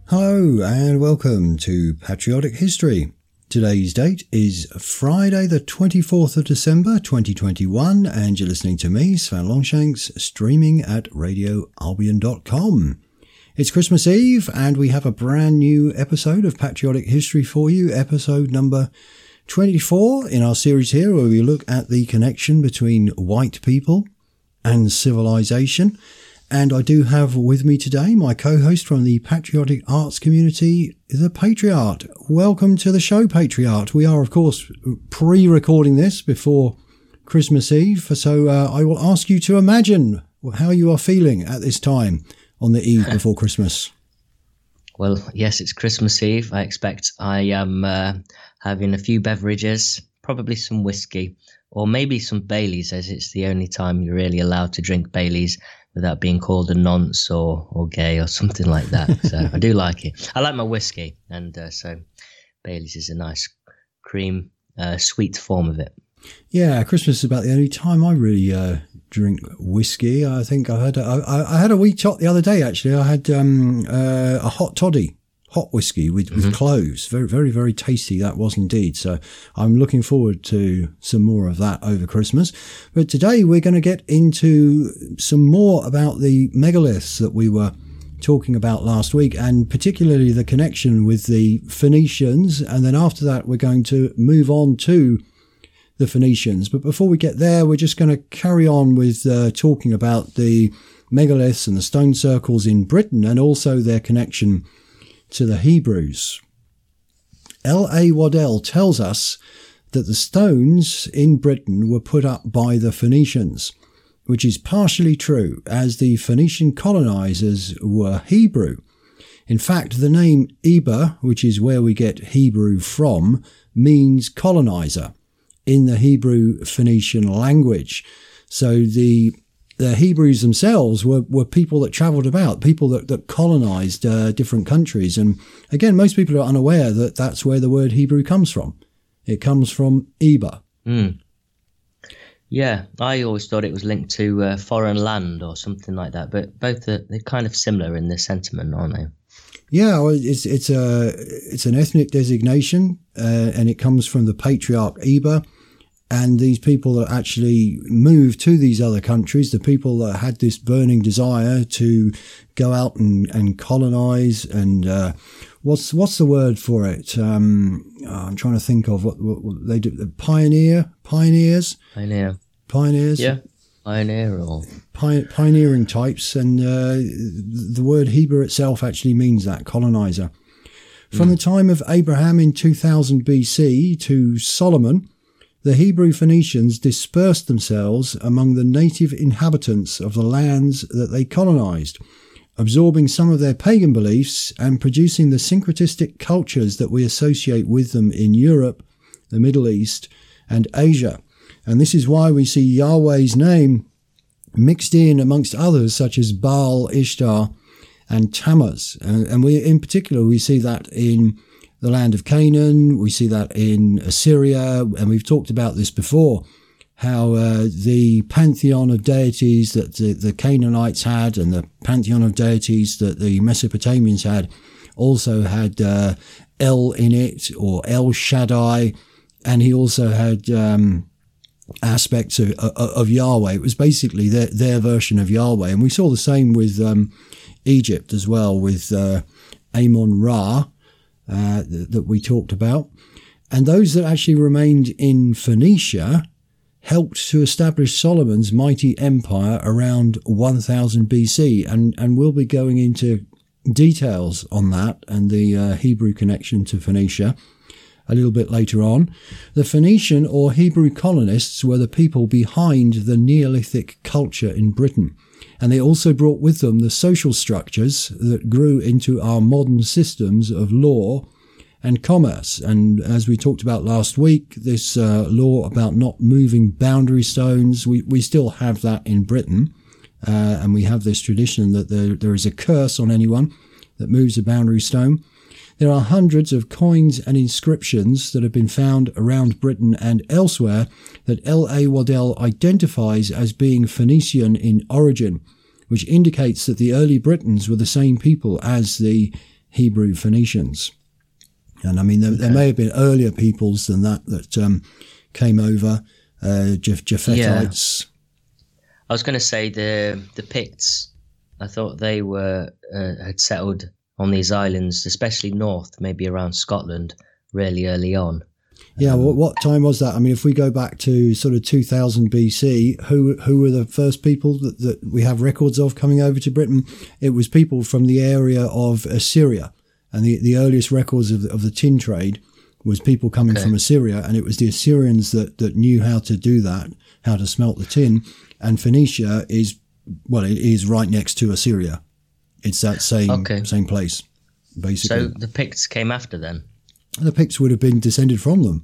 Hello and welcome to Patriotic History. Today's date is Friday the 24th of December 2021 and you're listening to me, Sven Longshanks, streaming at radioalbion.com. It's Christmas Eve and we have a brand new episode of Patriotic History for you, episode number 24 in our series here where we look at the connection between white people and civilization. And I do have with me today my co-host from the Patriotic Arts community, the Patriarch. Welcome to the show, Patriarch. We are, of course, pre-recording this before Christmas Eve, so I will ask you to imagine how you are feeling at this time on the eve before Christmas. Well, yes, it's Christmas Eve. I expect I am having a few beverages, probably some whiskey, or maybe some Baileys, as it's the only time you're really allowed to drink Baileys without being called a nonce or gay or something like that. So I do like it. I like my whiskey, and so Baileys is a nice cream, sweet form of it. Yeah, Christmas is about the only time I really drink whiskey. I think I had a wee tot the other day, actually. I had a hot toddy. Hot whiskey with cloves. Very, very, very tasty that was indeed. So I'm looking forward to some more of that over Christmas. But today we're going to get into some more about the megaliths that we were talking about last week, and particularly the connection with the Phoenicians. And then after that, we're going to move on to the Phoenicians. But before we get there, we're just going to carry on with talking about the megaliths and the stone circles in Britain and also their connection to the Hebrews. L.A. Waddell tells us that the stones in Britain were put up by the Phoenicians, which is partially true, as the Phoenician colonizers were Hebrew. In fact, the name Eber, which is where we get Hebrew from, means colonizer in the Hebrew Phoenician language. So the Hebrews themselves were people that travelled about, people that colonised different countries. And again, most people are unaware that that's where the word Hebrew comes from. It comes from Eber. Mm. Yeah, I always thought it was linked to foreign land or something like that. But both they're kind of similar in their sentiment, aren't they? Yeah, well, it's an ethnic designation, and it comes from the patriarch Eber. And these people that actually moved to these other countries, the people that had this burning desire to go out and colonize and, what's the word for it? I'm trying to think of what they do. Pioneers. Yeah. Pioneer or pioneering types. And, the word Hebrew itself actually means that, colonizer. From the time of Abraham in 2000 BC to Solomon, the Hebrew Phoenicians dispersed themselves among the native inhabitants of the lands that they colonized, absorbing some of their pagan beliefs and producing the syncretistic cultures that we associate with them in Europe, the Middle East, and Asia. And this is why we see Yahweh's name mixed in amongst others such as Baal, Ishtar, and Tammuz. And in particular, we see that in the land of Canaan, we see that in Assyria, and we've talked about this before, how the pantheon of deities that the Canaanites had and the pantheon of deities that the Mesopotamians had also had El in it, or El Shaddai, and he also had aspects of Yahweh. It was basically their version of Yahweh, and we saw the same with Egypt as well, with Amon-Ra, that we talked about. And those that actually remained in Phoenicia helped to establish Solomon's mighty empire around 1000 BC. And we'll be going into details on that and the Hebrew connection to Phoenicia a little bit later on. The Phoenician or Hebrew colonists were the people behind the Neolithic culture in Britain. And they also brought with them the social structures that grew into our modern systems of law and commerce. And as we talked about last week, this law about not moving boundary stones, we still have that in Britain. And we have this tradition that there is a curse on anyone that moves a boundary stone. There are hundreds of coins and inscriptions that have been found around Britain and elsewhere that L.A. Waddell identifies as being Phoenician in origin, which indicates that the early Britons were the same people as the Hebrew Phoenicians. And I mean, there may have been earlier peoples than that came over, Japhetites. I was going to say the Picts. I thought they were had settled on these islands, especially north, maybe around Scotland, really early on. Yeah, what time was that? I mean, if we go back to sort of 2000 BC, who were the first people that we have records of coming over to Britain? It was people from the area of Assyria. And the earliest records of the tin trade was people coming from Assyria. And it was the Assyrians that knew how to do that, how to smelt the tin. And Phoenicia it is right next to Assyria. It's that same place, basically. So the Picts came after then? The Picts would have been descended from them.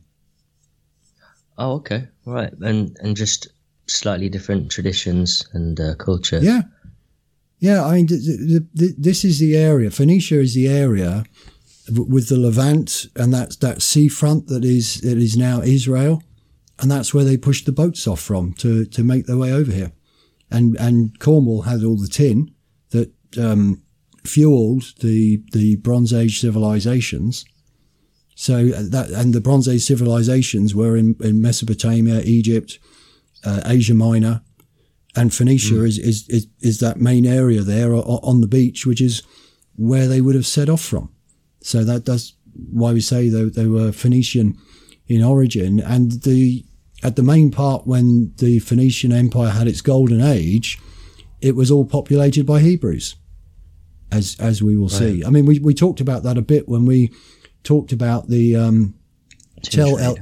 Oh, okay. Right. And just slightly different traditions and culture. Yeah. Yeah, I mean, this is the area. Phoenicia is the area with the Levant and that seafront that is now Israel. And that's where they pushed the boats off from to make their way over here. And Cornwall had all the tin that fueled the Bronze Age civilizations. So and the Bronze Age civilizations were in Mesopotamia, Egypt, Asia Minor, and Phoenicia is that main area there on the beach, which is where they would have set off from. So that's why we say they were Phoenician in origin. And at the main part, when the Phoenician Empire had its golden age, it was all populated by Hebrews, as we will see. I mean, we talked about that a bit when we talked about the Tel El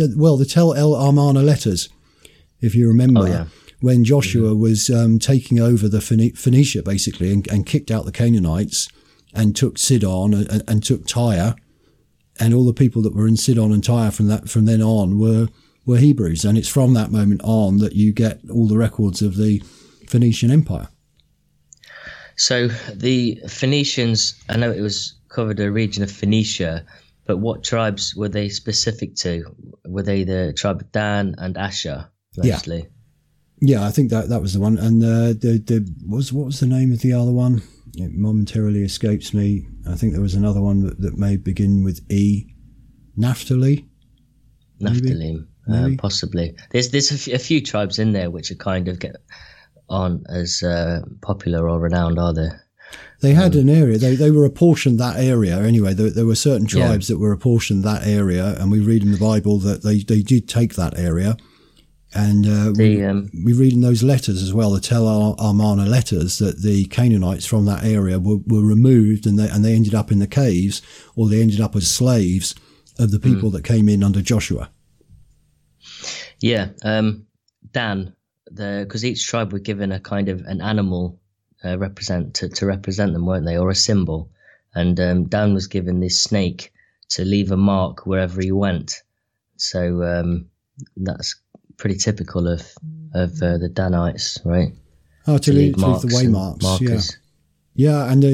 Amarna letters, if you remember, when Joshua was taking over the Phoenicia basically and kicked out the Canaanites and took Sidon and took Tyre, and all the people that were in Sidon and Tyre from then on were Hebrews, and it's from that moment on that you get all the records of the Phoenician Empire. So the Phoenicians, I know it was covered a region of Phoenicia, but what tribes were they specific to? Were they the tribe of Dan and Asher, mostly? Yeah, I think that was the one. And what was the name of the other one? It momentarily escapes me. I think there was another one that may begin with E. Naphtali? Naphtali, possibly. There's a few tribes in there which are kind of get on as popular or renowned, are there? They had an area. They were apportioned that area anyway. There were certain tribes that were apportioned that area, and we read in the Bible that they did take that area. And we read in those letters as well, the Tel Amarna letters, that the Canaanites from that area were removed, and they ended up in the caves, or they ended up as slaves of the people that came in under Joshua. Yeah, Dan, because each tribe were given a kind of an animal to represent them, weren't they, or a symbol? And Dan was given this snake to leave a mark wherever he went. So that's pretty typical of the Danites, right? Oh, to leave the waymarks, yeah, and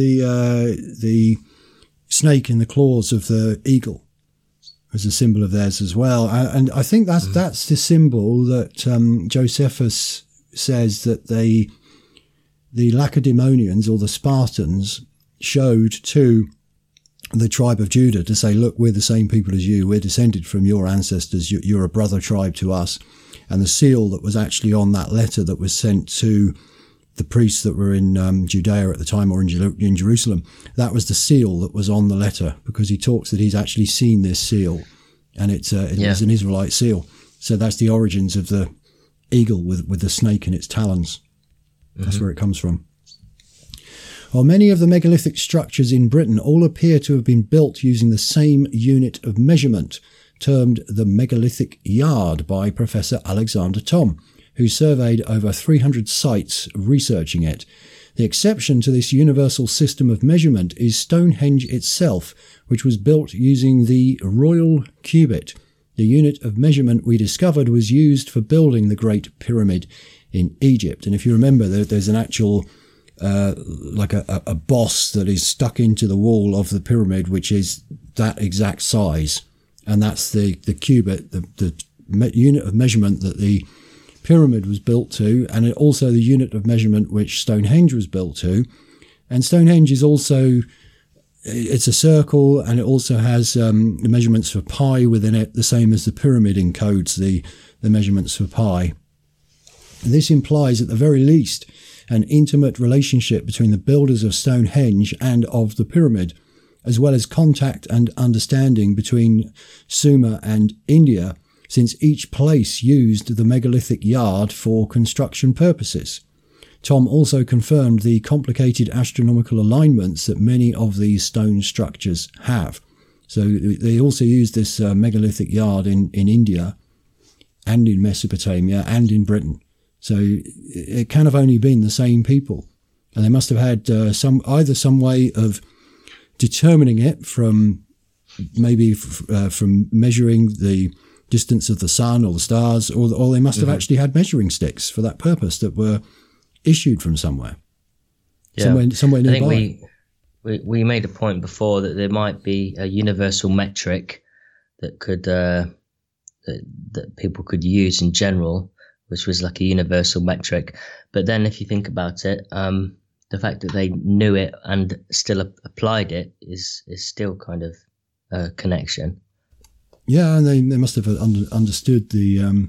the snake in the claws of the eagle was a symbol of theirs as well. And I think that's the symbol that Josephus says that the Lacedaemonians or the Spartans showed to the tribe of Judah to say, look, we're the same people as you. We're descended from your ancestors. You're a brother tribe to us. And the seal that was actually on that letter that was sent to the priests that were in Judea at the time, or in Jerusalem, that was the seal that was on the letter, because he talks that he's actually seen this seal, and it was an Israelite seal. So that's the origins of the eagle with the snake in its talons. That's where it comes from. Well, many of the megalithic structures in Britain all appear to have been built using the same unit of measurement, termed the megalithic yard by Professor Alexander Thom, who surveyed over 300 sites researching it. The exception to this universal system of measurement is Stonehenge itself, which was built using the royal cubit. The unit of measurement we discovered was used for building the Great Pyramid in Egypt. And if you remember, there's an actual like a boss that is stuck into the wall of the pyramid, which is that exact size, and that's the cubit, the unit of measurement that the pyramid was built to, and also the unit of measurement which Stonehenge was built to. And Stonehenge is also it's a circle, and it also has the measurements for pi within it, the same as the pyramid encodes the measurements for pi. And this implies, at the very least, an intimate relationship between the builders of Stonehenge and of the pyramid, as well as contact and understanding between Sumer and India, since each place used the megalithic yard for construction purposes. Tom also confirmed the complicated astronomical alignments that many of these stone structures have. So they also used this megalithic yard in India and in Mesopotamia and in Britain. So it can have only been the same people. And they must have had some way of determining it from maybe from measuring the distance of the sun or the stars, or they must have actually had measuring sticks for that purpose that were issued from somewhere. Yeah. Somewhere nearby. I think we made a point before that there might be a universal metric that could that people could use in general, which was like a universal metric. But then if you think about it, the fact that they knew it and still applied it is still kind of a connection. Yeah, and they must have understood the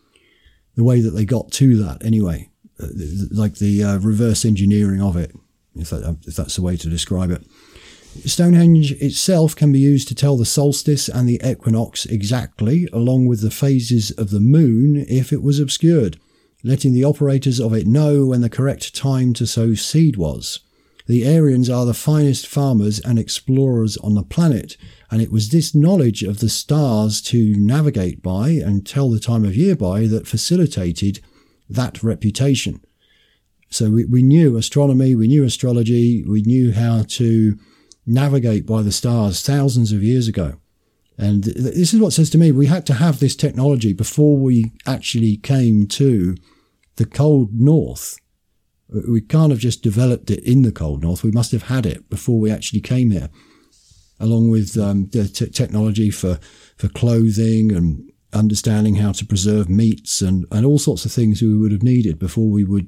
way that they got to that anyway, like the reverse engineering of it, if that's the way to describe it. Stonehenge itself can be used to tell the solstice and the equinox exactly, along with the phases of the moon if it was obscured, letting the operators of it know when the correct time to sow seed was. The Aryans are the finest farmers and explorers on the planet, and it was this knowledge of the stars to navigate by and tell the time of year by that facilitated that reputation. So we knew astronomy, we knew astrology, we knew how to navigate by the stars thousands of years ago. And this is what says to me, we had to have this technology before we actually came to the cold north. We can't have just developed it in the cold north. We must have had it before we actually came here, along with the technology for clothing and understanding how to preserve meats and all sorts of things we would have needed before we would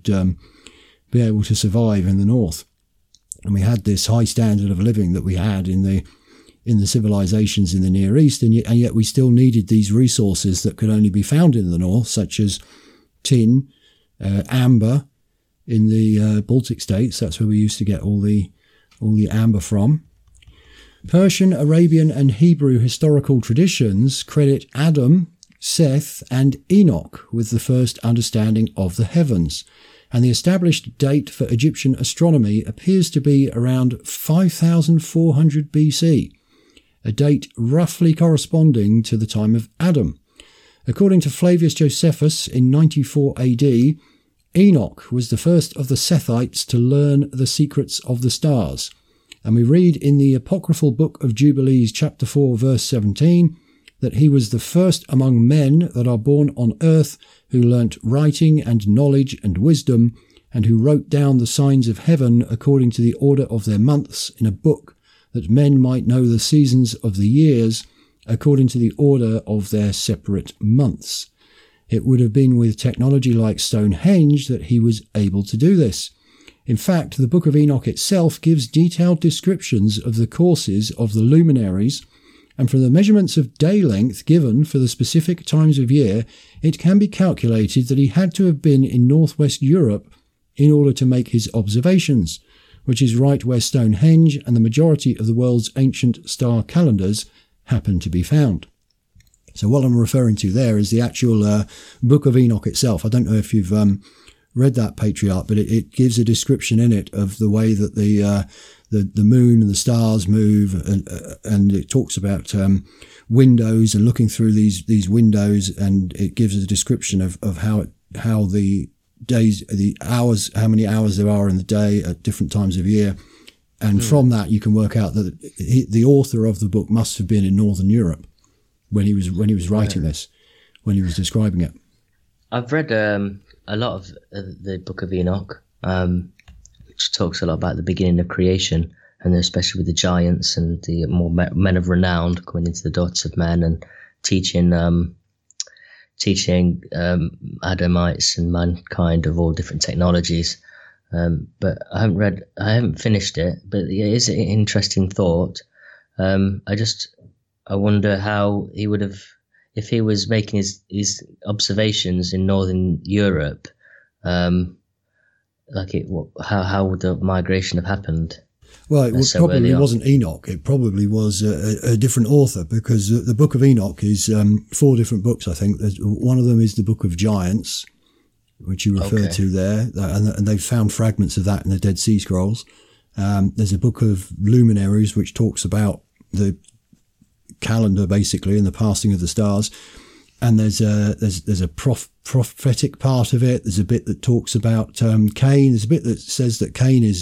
be able to survive in the north. And we had this high standard of living that we had in the civilizations in the Near East, and yet we still needed these resources that could only be found in the north, such as tin, amber in the Baltic states. That's where we used to get all the amber from. Persian, Arabian and Hebrew historical traditions credit Adam, Seth and Enoch with the first understanding of the heavens, and the established date for Egyptian astronomy appears to be around 5400 BC, a date roughly corresponding to the time of Adam. According to Flavius Josephus in 94 AD, Enoch was the first of the Sethites to learn the secrets of the stars. And we read in the apocryphal book of Jubilees, chapter 4, verse 17, that he was the first among men that are born on earth who learnt writing and knowledge and wisdom, and who wrote down the signs of heaven according to the order of their months in a book, that men might know the seasons of the years according to the order of their separate months. It would have been with technology like Stonehenge that he was able to do this. In fact, the Book of Enoch itself gives detailed descriptions of the courses of the luminaries, and from the measurements of day length given for the specific times of year, it can be calculated that he had to have been in northwest Europe in order to make his observations, which is right where Stonehenge and the majority of the world's ancient star calendars happen to be found. So what I'm referring to there is the actual Book of Enoch itself. I don't know if you've read that, Patriarch, but it gives a description in it of the way that the moon and the stars move, and it talks about windows and looking through these windows, and it gives a description of how the days, the hours, how many hours there are in the day at different times of year. And from that, you can work out that the author of the book must have been in Northern Europe when he was writing this, when he was describing it. I've read a lot of the Book of Enoch, which talks a lot about the beginning of creation, and especially with the giants and the more men of renown coming into the daughters of men and teaching Adamites and mankind of all different technologies. But I haven't finished it. But it is an interesting thought. I wonder how he would have, if he was making his observations in Northern Europe. How would the migration have happened? Well, it probably wasn't Enoch. It probably was a different author, because the Book of Enoch is 4 different books, I think. One of them is the Book of Giants, which you referred to there, and they've found fragments of that in the Dead Sea Scrolls. There's a Book of Luminaries, which talks about the calendar, basically, and the passing of the stars. And there's a prophetic part of it. There's a bit that talks about Cain. There's a bit that says that Cain is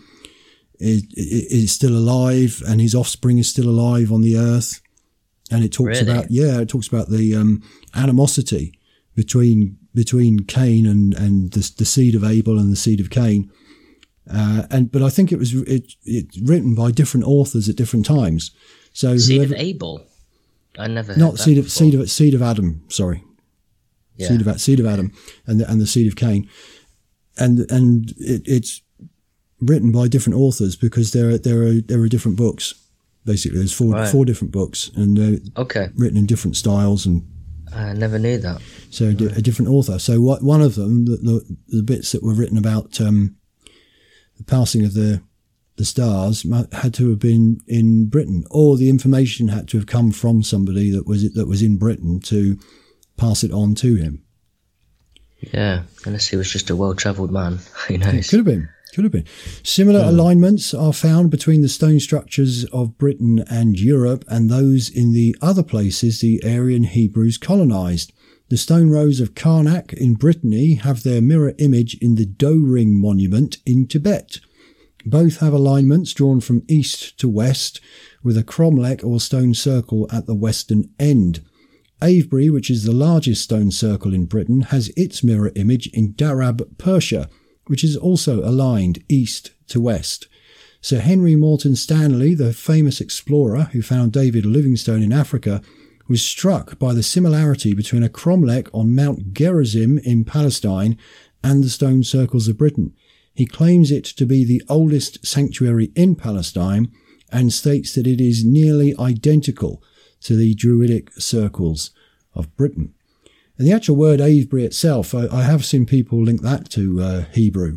still alive, and his offspring is still alive on the earth. And it talks about the animosity between Cain and the seed of Abel and the seed of Cain. But I think it's written by different authors at different times. So seed of Abel. I never heard not that seed of Adam. Sorry, yeah. seed of Adam and the seed of Cain, and it's written by different authors, because there are different books. Basically, there's four different books, and written in different styles. And I never knew that. So a different author. So one of them, the bits that were written about the passing of the stars, had to have been in Britain, or the information had to have come from somebody that was in Britain to pass it on to him. Yeah, unless he was just a well-travelled man. Who knows? It could have been. Similar alignments are found between the stone structures of Britain and Europe and those in the other places the Aryan Hebrews colonised. The stone rows of Karnak in Brittany have their mirror image in the Doe Ring monument in Tibet. Both have alignments drawn from east to west, with a cromlech or stone circle at the western end. Avebury, which is the largest stone circle in Britain, has its mirror image in Darab, Persia, which is also aligned east to west. Sir Henry Morton Stanley, the famous explorer who found David Livingstone in Africa, was struck by the similarity between a cromlech on Mount Gerizim in Palestine and the stone circles of Britain. He claims it to be the oldest sanctuary in Palestine and states that it is nearly identical to the Druidic circles of Britain. And the actual word Avebury itself, I have seen people link that to Hebrew.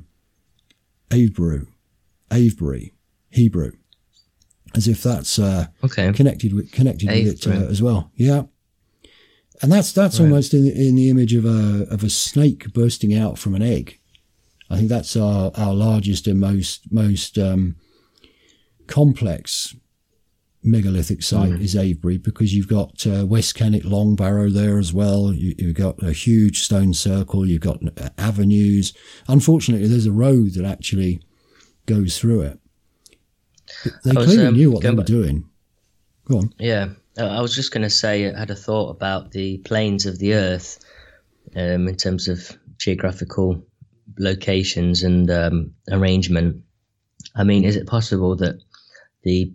Avebury, Hebrew, as if that's connected with it as well. Yeah, and that's right. Almost in the image of a snake bursting out from an egg. I think that's our largest and most complex megalithic site is Avebury, because you've got West Kennet Long Barrow there as well. You've got a huge stone circle. You've got avenues. Unfortunately, there's a road that actually goes through it. They clearly knew what they were doing. Go on. Yeah, I was just going to say, I had a thought about the planes of the Earth in terms of geographical locations and arrangement. I mean, is it possible that the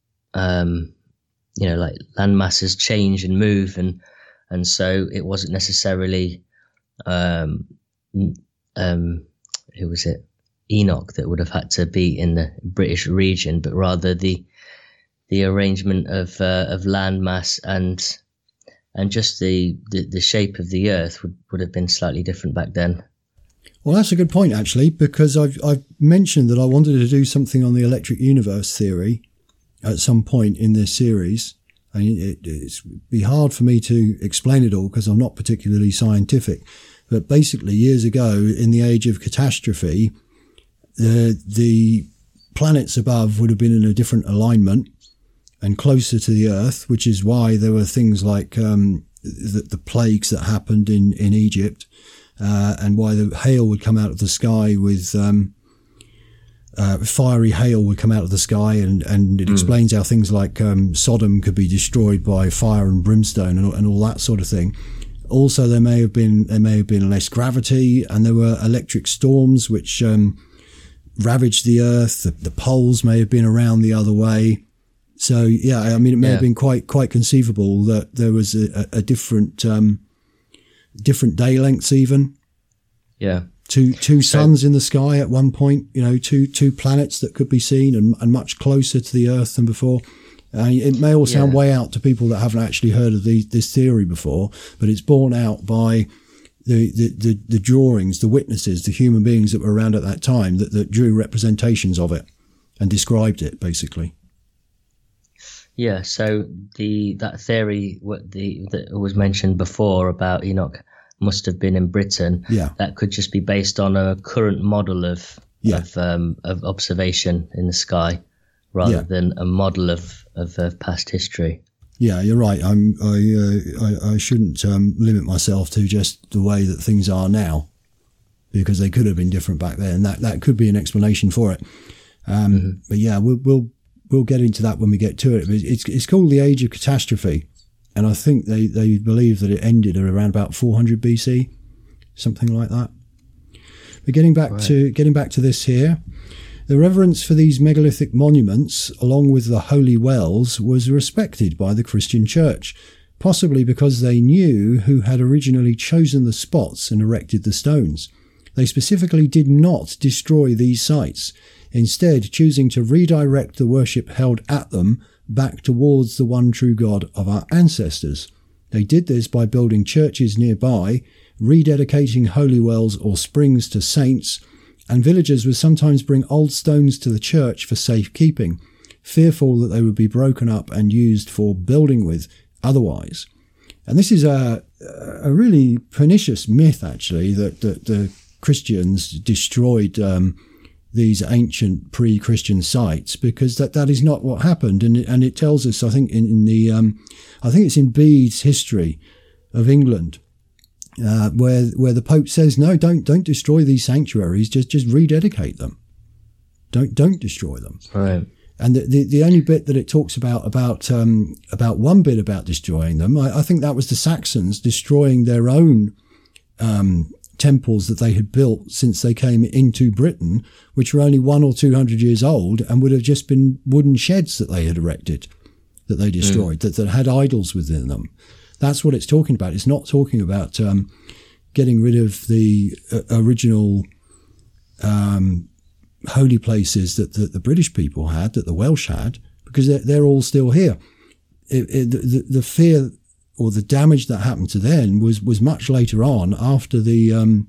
like land masses change and move, and so it wasn't necessarily who was it, Enoch, that would have had to be in the British region, but rather the arrangement of land mass and just the shape of the Earth would have been slightly different back then. Well, that's a good point, actually, because I've mentioned that I wanted to do something on the electric universe theory at some point in this series. I mean, it'd be hard for me to explain it all because I'm not particularly scientific. But basically, years ago, in the age of catastrophe, the planets above would have been in a different alignment and closer to the Earth, which is why there were things like the plagues that happened in Egypt. And why the hail would come out of the sky with fiery hail would come out of the sky, and it explains how things like Sodom could be destroyed by fire and brimstone and all that sort of thing. Also, there may have been less gravity, and there were electric storms which ravaged the Earth. The poles may have been around the other way. So yeah, I mean, it may have been quite conceivable that there was a different day lengths even. Yeah. Two suns in the sky at one point, two planets that could be seen and much closer to the Earth than before. It may all sound way out to people that haven't actually heard of this theory before, but it's borne out by the drawings, the witnesses, the human beings that were around at that time that drew representations of it and described it, basically. Yeah, so that theory that was mentioned before about Enoch must have been in Britain. Yeah. That could just be based on a current model of observation in the sky, rather than a model of past history. Yeah, you're right. I shouldn't limit myself to just the way that things are now, because they could have been different back then. That could be an explanation for it. But yeah, we'll get into that when we get to it. It's called the Age of Catastrophe. And I think they believe that it ended at around about 400 BC, something like that. But getting back to this here, the reverence for these megalithic monuments, along with the holy wells, was respected by the Christian Church, possibly because they knew who had originally chosen the spots and erected the stones. They specifically did not destroy these sites, instead choosing to redirect the worship held at them back towards the one true God of our ancestors. They did this by building churches nearby, rededicating holy wells or springs to saints, and villagers would sometimes bring old stones to the church for safekeeping, fearful that they would be broken up and used for building with otherwise. And this is a really pernicious myth, actually, that the Christians destroyed these ancient pre-Christian sites, because that is not what happened. And it tells us, I think, I think it's in Bede's History of England, where the Pope says, no, don't destroy these sanctuaries, just rededicate them. Don't destroy them. Right. And the only bit that it talks about one bit about destroying them, I think that was the Saxons destroying their own temples that they had built since they came into Britain, which were only 100 or 200 years old and would have just been wooden sheds that they had erected, that they destroyed, that had idols within them. That's what it's talking about. It's not talking about getting rid of the original holy places that the British people had, that the Welsh had, because they're all still here. The fear or the damage that happened to them was much later on, after the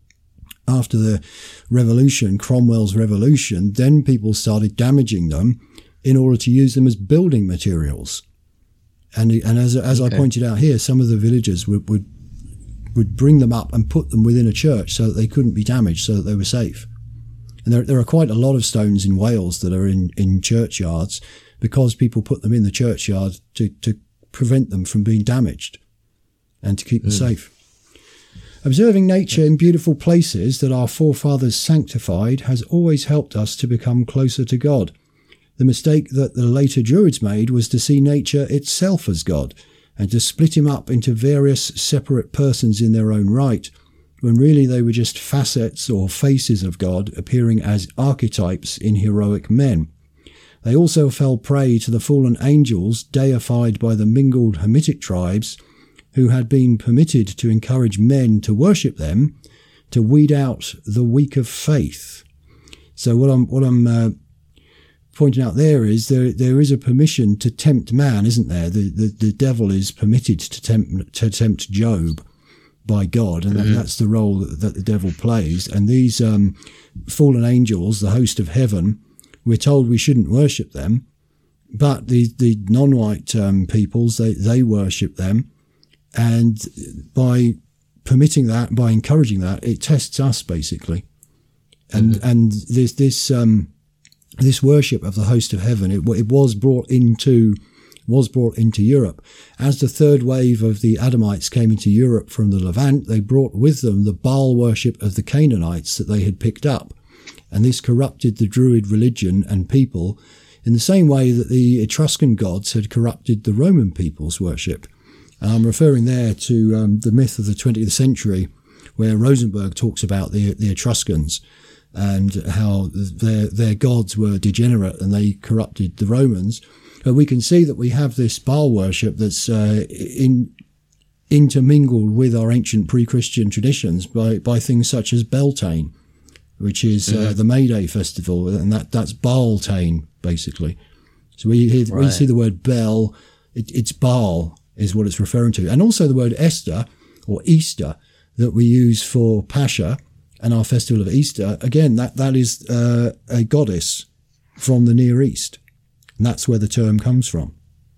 revolution, Cromwell's revolution. Then people started damaging them in order to use them as building materials. And as I pointed out here, some of the villagers would bring them up and put them within a church so that they couldn't be damaged, so that they were safe. And there are quite a lot of stones in Wales that are in churchyards, because people put them in the churchyard to prevent them from being damaged and to keep them safe. Observing nature in beautiful places that our forefathers sanctified has always helped us to become closer to God. The mistake that the later Druids made was to see nature itself as God and to split him up into various separate persons in their own right, when really they were just facets or faces of God appearing as archetypes in heroic men. They also fell prey to the fallen angels deified by the mingled Hamitic tribes, who had been permitted to encourage men to worship them, to weed out the weak of faith. So what I'm pointing out there is there is a permission to tempt man, isn't there? The devil is permitted to tempt Job by God, and that's the role that the devil plays. And these fallen angels, the host of heaven, we're told we shouldn't worship them, but the non-white peoples, they worship them. And by permitting that, by encouraging that, it tests us, basically. And this worship of the host of heaven, it was brought into Europe. As the third wave of the Adamites came into Europe from the Levant, they brought with them the Baal worship of the Canaanites that they had picked up. And this corrupted the Druid religion and people in the same way that the Etruscan gods had corrupted the Roman people's worship. And I'm referring there to the myth of the 20th century, where Rosenberg talks about the Etruscans and how their gods were degenerate and they corrupted the Romans. But we can see that we have this Baal worship that's intermingled with our ancient pre-Christian traditions by things such as Beltane, which is the May Day festival, and that's Beltane, basically. So when you see the word Bel, it's Baal is what it's referring to. And also the word Esther, or Easter, that we use for Pascha and our festival of Easter, again, that is a goddess from the Near East. And that's where the term comes from.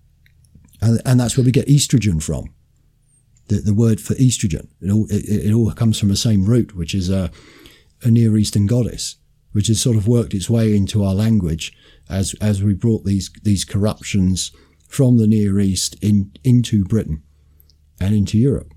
And that's where we get estrogen from, the word for estrogen. It all comes from the same root, which is a Near Eastern goddess, which has sort of worked its way into our language as we brought these corruptions from the Near East into Britain and into Europe.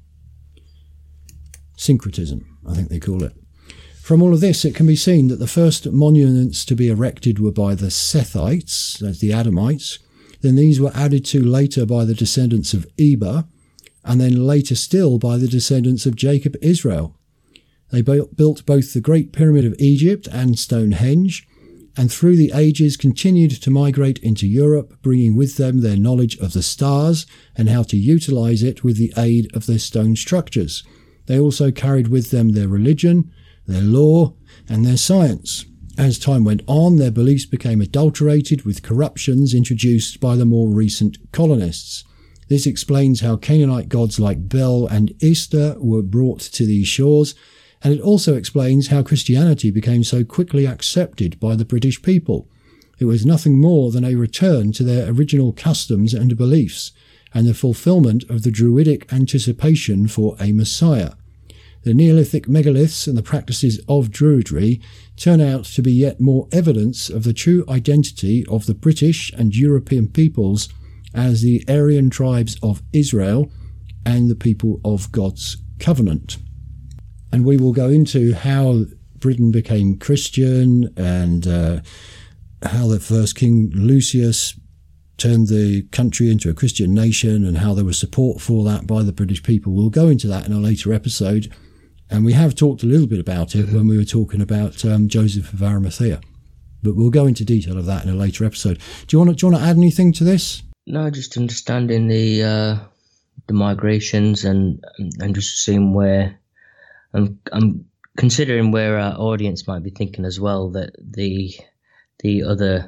Syncretism, I think they call it. From all of this, it can be seen that the first monuments to be erected were by the Sethites, that's the Adamites. Then these were added to later by the descendants of Eber, and then later still by the descendants of Jacob Israel. They built both the Great Pyramid of Egypt and Stonehenge, and through the ages continued to migrate into Europe, bringing with them their knowledge of the stars and how to utilize it with the aid of their stone structures. They also carried with them their religion, their law, and their science. As time went on, their beliefs became adulterated with corruptions introduced by the more recent colonists. This explains how Canaanite gods like Bel and Easter were brought to these shores, and it also explains how Christianity became so quickly accepted by the British people. It was nothing more than a return to their original customs and beliefs, and the fulfillment of the Druidic anticipation for a Messiah. The Neolithic megaliths and the practices of Druidry turn out to be yet more evidence of the true identity of the British and European peoples as the Aryan tribes of Israel and the people of God's covenant. And we will go into how Britain became Christian and how the first King Lucius turned the country into a Christian nation and how there was support for that by the British people. We'll go into that in a later episode. And we have talked a little bit about it when we were talking about Joseph of Arimathea. But we'll go into detail of that in a later episode. Do you want to add anything to this? No, just understanding the migrations and just seeing where I'm considering where our audience might be thinking as well, that the other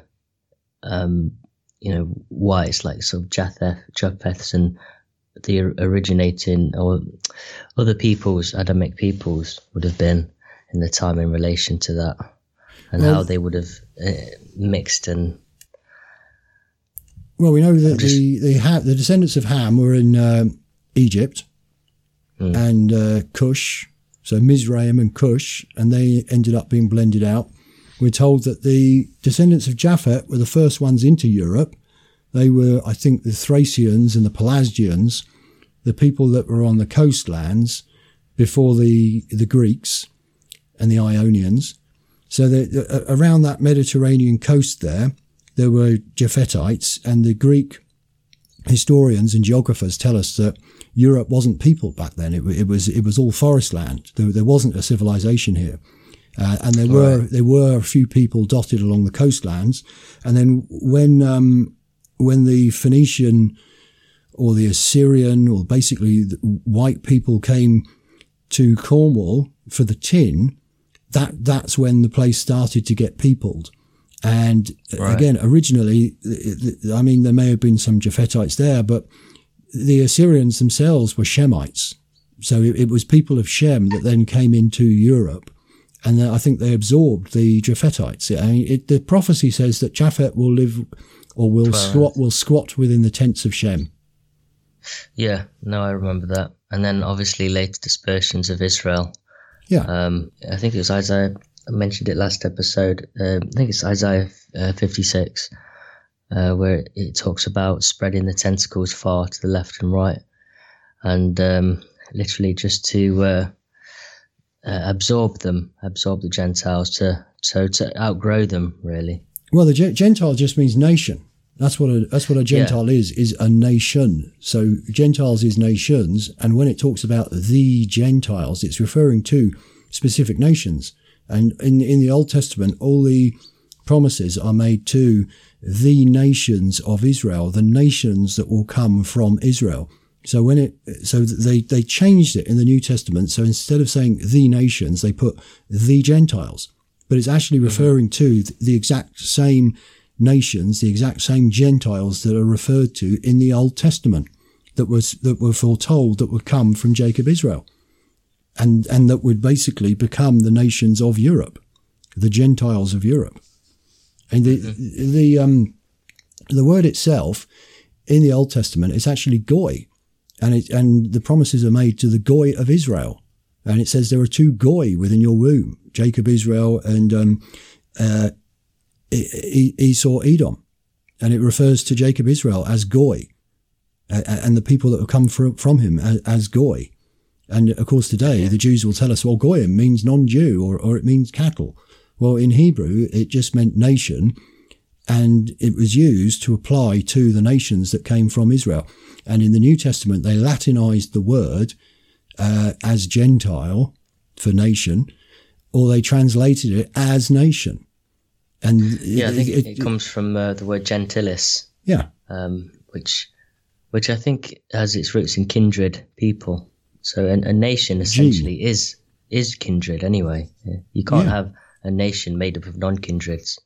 whites like sort of Japheths and the originating or other peoples, Adamic peoples, would have been in the time in relation to that, and how they would have mixed and. Well, we know that the descendants of Ham were in Egypt and Cush, so Mizraim and Cush, and they ended up being blended out. We're told that the descendants of Japhet were the first ones into Europe. They were, I think, the Thracians and the Pelasgians, the people that were on the coastlands before the Greeks and the Ionians. So around that Mediterranean coast there were Japhetites, and the Greek historians and geographers tell us that Europe wasn't peopled back then. It was all forest land. There wasn't a civilization here. And there were a few people dotted along the coastlands. And then when the Phoenician or the Assyrian, or basically the white people came to Cornwall for the tin, that's when the place started to get peopled. And again, originally, I mean, there may have been some Japhetites there, but the Assyrians themselves were Shemites. So it was people of Shem that then came into Europe. And I think they absorbed the Japhetites. I mean, the prophecy says that Japhet will live or will squat within the tents of Shem. Yeah, no, I remember that. And then obviously later dispersions of Israel. Yeah. I think it was Isaiah. I mentioned it last episode. I think it's Isaiah 56, where it talks about spreading the tentacles far to the left and right, and literally just to absorb the Gentiles, to outgrow them, really. Well, the Gentile just means nation. That's what a Gentile is a nation. So Gentiles is nations, and when it talks about the Gentiles, it's referring to specific nations. And in the Old Testament, all the promises are made to the nations of Israel, the nations that will come from Israel. So they changed it in the New Testament. So instead of saying the nations, they put the Gentiles, but it's actually referring to the exact same nations, the exact same Gentiles that are referred to in the Old Testament that were foretold that would come from Jacob Israel, and that would basically become the nations of Europe, the Gentiles of Europe. And the word itself in the Old Testament is actually goy, and the promises are made to the goy of Israel, and it says there are two goy within your womb, Jacob Israel and Esau Edom, and it refers to Jacob Israel as goy, and the people that have come from him as goy. And of course today the Jews will tell us, well, goyim means non-Jew, or it means cattle. Well, in Hebrew it just meant nation, and it was used to apply to the nations that came from Israel. And in the New Testament they Latinized the word as Gentile for nation, or they translated it as nation. And I think it comes from the word gentilis. Yeah. Which I think has its roots in kindred people. So a nation essentially is kindred anyway. Yeah. You can't have a nation made up of non-kindreds.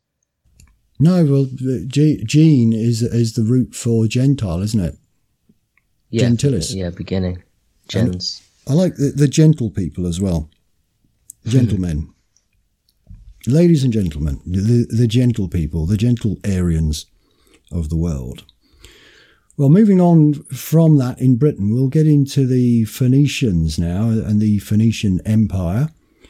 No, well, gene is the root for Gentile, isn't it? Yeah, Gentilis. Yeah, beginning. Gens. And I like the gentle people as well. Gentlemen. Ladies and gentlemen, the gentle people, the gentle Aryans of the world. Well, moving on from that in Britain, we'll get into the Phoenicians now and the Phoenician Empire.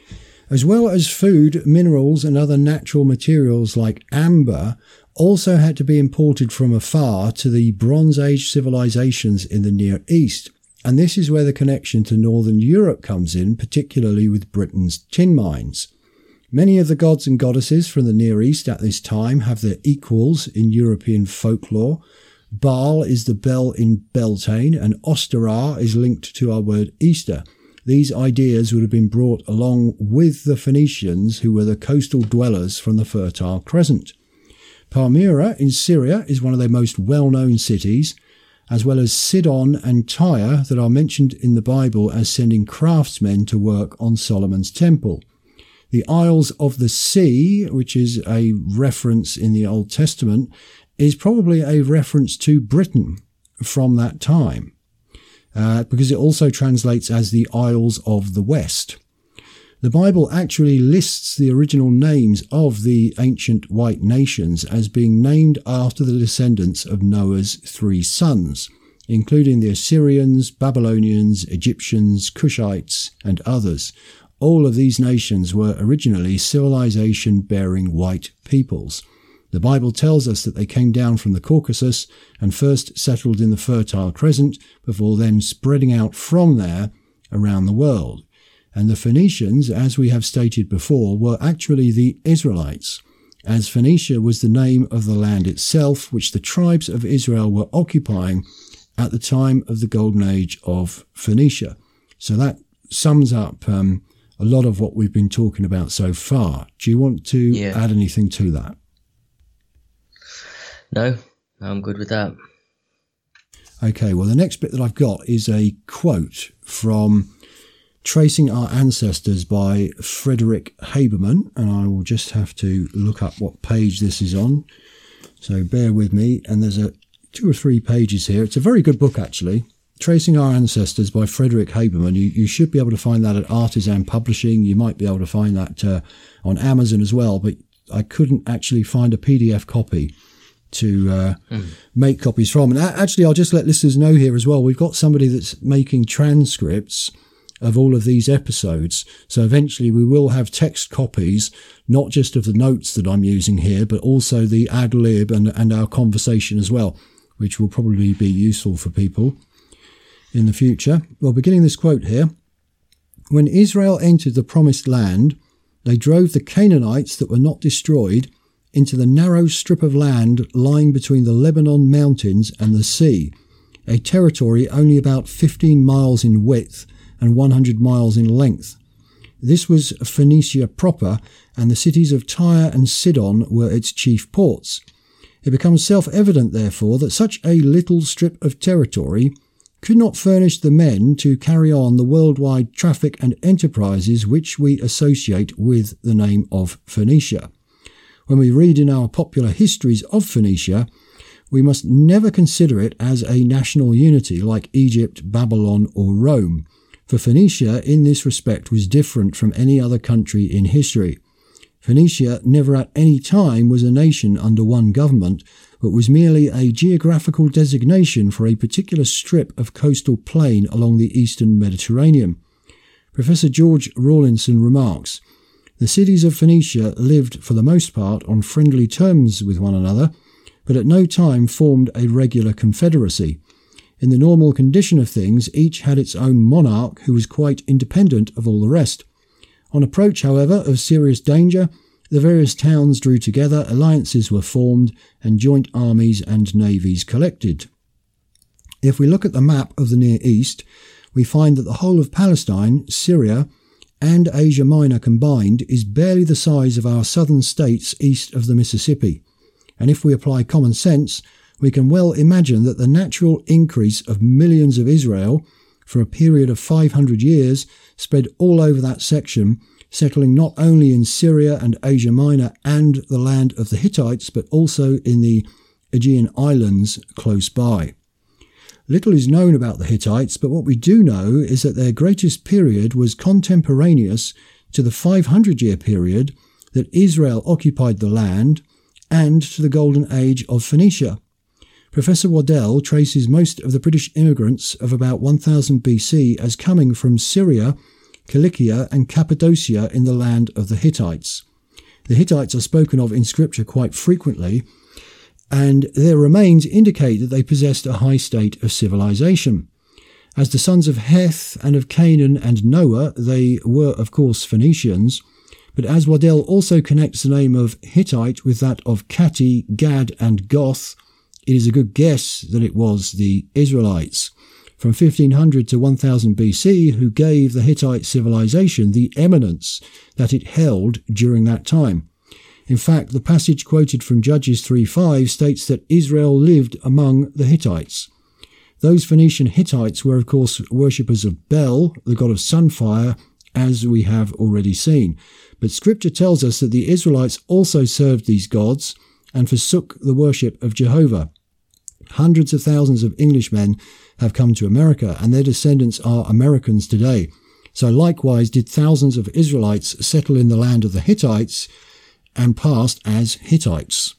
As well as food, minerals and other natural materials like amber also had to be imported from afar to the Bronze Age civilizations in the Near East. And this is where the connection to Northern Europe comes in, particularly with Britain's tin mines. Many of the gods and goddesses from the Near East at this time have their equals in European folklore. Baal is the bell in Beltane, and Osterah is linked to our word Easter. These ideas would have been brought along with the Phoenicians, who were the coastal dwellers from the Fertile Crescent. Palmyra in Syria is one of their most well-known cities, as well as Sidon and Tyre that are mentioned in the Bible as sending craftsmen to work on Solomon's temple. The Isles of the Sea, which is a reference in the Old Testament, is probably a reference to Britain from that time, because it also translates as the Isles of the West. The Bible actually lists the original names of the ancient white nations as being named after the descendants of Noah's 3 sons, including the Assyrians, Babylonians, Egyptians, Cushites, and others. All of these nations were originally civilization-bearing white peoples. The Bible tells us that they came down from the Caucasus and first settled in the Fertile Crescent before then spreading out from there around the world. And the Phoenicians, as we have stated before, were actually the Israelites, as Phoenicia was the name of the land itself which the tribes of Israel were occupying at the time of the Golden Age of Phoenicia. So that sums up a lot of what we've been talking about so far. Do you want to add anything to that? No, I'm good with that. Okay, well, the next bit that I've got is a quote from Tracing Our Ancestors by Frederick Haberman, and I will just have to look up what page this is on, so bear with me. And there's 2 or 3 pages here. It's a very good book, actually. Tracing Our Ancestors by Frederick Haberman. You should be able to find that at Artisan Publishing. You might be able to find that on Amazon as well, but I couldn't actually find a PDF copy to make copies from. And actually, I'll just let listeners know here as well, we've got somebody that's making transcripts of all of these episodes. So eventually we will have text copies, not just of the notes that I'm using here, but also the ad lib and our conversation as well, which will probably be useful for people in the future. Well, beginning this quote here. When Israel entered the promised land, they drove the Canaanites that were not destroyed into the narrow strip of land lying between the Lebanon mountains and the sea, a territory only about 15 miles in width and 100 miles in length. This was Phoenicia proper, and the cities of Tyre and Sidon were its chief ports. It becomes self-evident, therefore, that such a little strip of territory could not furnish the men to carry on the worldwide traffic and enterprises which we associate with the name of Phoenicia. When we read in our popular histories of Phoenicia, we must never consider it as a national unity like Egypt, Babylon or Rome, for Phoenicia in this respect was different from any other country in history. Phoenicia never at any time was a nation under one government, but was merely a geographical designation for a particular strip of coastal plain along the eastern Mediterranean. Professor George Rawlinson remarks, "The cities of Phoenicia lived for the most part on friendly terms with one another, but at no time formed a regular confederacy. In the normal condition of things, each had its own monarch who was quite independent of all the rest. On approach, however, of serious danger, the various towns drew together, alliances were formed, and joint armies and navies collected." If we look at the map of the Near East, we find that the whole of Palestine, Syria, and Asia Minor combined is barely the size of our southern states east of the Mississippi. And if we apply common sense, we can well imagine that the natural increase of millions of Israel for a period of 500 years spread all over that section, settling not only in Syria and Asia Minor and the land of the Hittites, but also in the Aegean Islands close by. Little is known about the Hittites, but what we do know is that their greatest period was contemporaneous to the 500-year period that Israel occupied the land and to the Golden Age of Phoenicia. Professor Waddell traces most of the British immigrants of about 1000 BC as coming from Syria, Cilicia and Cappadocia in the land of the Hittites. The Hittites are spoken of in Scripture quite frequently, and their remains indicate that they possessed a high state of civilization. As the sons of Heth and of Canaan and Noah, they were of course Phoenicians, but as Waddell also connects the name of Hittite with that of Kati, Gad and Goth, it is a good guess that it was the Israelites from 1500 to 1000 BC who gave the Hittite civilization the eminence that it held during that time. In fact, the passage quoted from Judges 3:5 states that Israel lived among the Hittites. Those Phoenician Hittites were, of course, worshippers of Bel, the god of sunfire, as we have already seen. But Scripture tells us that the Israelites also served these gods and forsook the worship of Jehovah. Hundreds of thousands of Englishmen have come to America, and their descendants are Americans today. So likewise did thousands of Israelites settle in the land of the Hittites and passed as Hittites.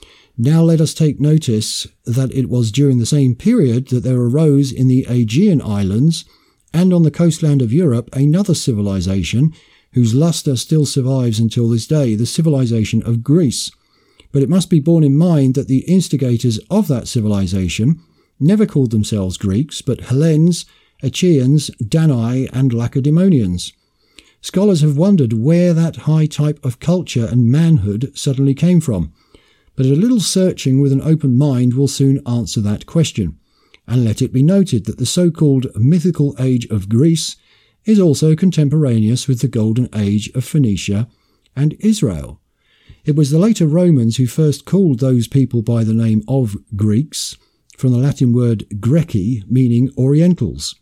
Now let us take notice that it was during the same period that there arose in the Aegean Islands and on the coastland of Europe another civilization whose lustre still survives until this day, the civilization of Greece. But it must be borne in mind that the instigators of that civilization never called themselves Greeks, but Hellenes, Achaeans, Danae, and Lacedaemonians. Scholars have wondered where that high type of culture and manhood suddenly came from, but a little searching with an open mind will soon answer that question. And let it be noted that the so-called mythical age of Greece is also contemporaneous with the golden age of Phoenicia and Israel. It was the later Romans who first called those people by the name of Greeks, from the Latin word Greci, meaning Orientals.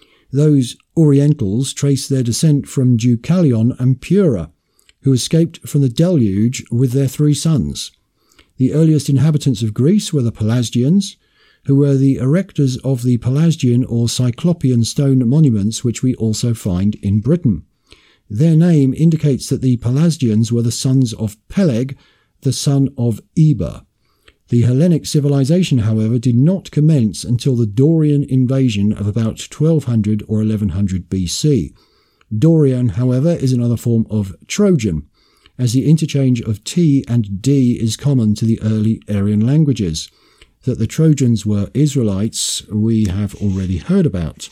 Those Orientals trace their descent from Deucalion and Pura, who escaped from the deluge with their 3 sons. The earliest inhabitants of Greece were the Pelasgians, who were the erectors of the Pelasgian or Cyclopean stone monuments which we also find in Britain. Their name indicates that the Pelasgians were the sons of Peleg, the son of Eber. The Hellenic civilization, however, did not commence until the Dorian invasion of about 1200 or 1100 BC. Dorian, however, is another form of Trojan, as the interchange of T and D is common to the early Aryan languages. That the Trojans were Israelites, we have already heard about.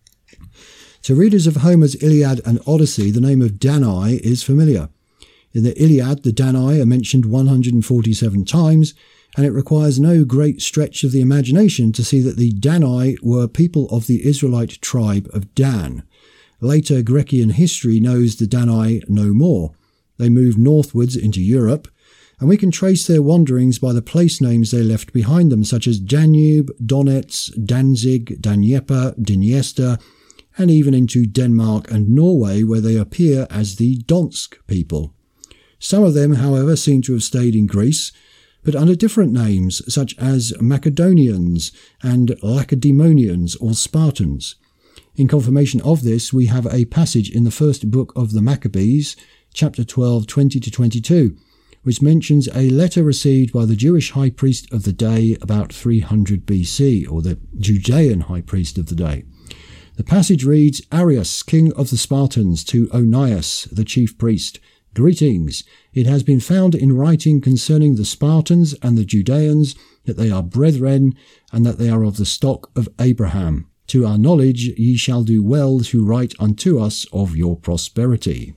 To readers of Homer's Iliad and Odyssey, the name of Danae is familiar. In the Iliad, the Danae are mentioned 147 times, and it requires no great stretch of the imagination to see that the Danae were people of the Israelite tribe of Dan. Later Grecian history knows the Danae no more. They moved northwards into Europe, and we can trace their wanderings by the place names they left behind them, such as Danube, Donetsk, Danzig, Dnieper, Dniester, and even into Denmark and Norway, where they appear as the Donsk people. Some of them, however, seem to have stayed in Greece, but under different names, such as Macedonians and Lacedaemonians or Spartans. In confirmation of this, we have a passage in the first book of the Maccabees, chapter 12, 20-22, which mentions a letter received by the Jewish high priest of the day about 300 BC, or the Judean high priest of the day. The passage reads, Arius, king of the Spartans, to Onias, the chief priest, greetings. It has been found in writing concerning the Spartans and the Judeans that they are brethren and that they are of the stock of Abraham. To our knowledge ye shall do well to write unto us of your prosperity.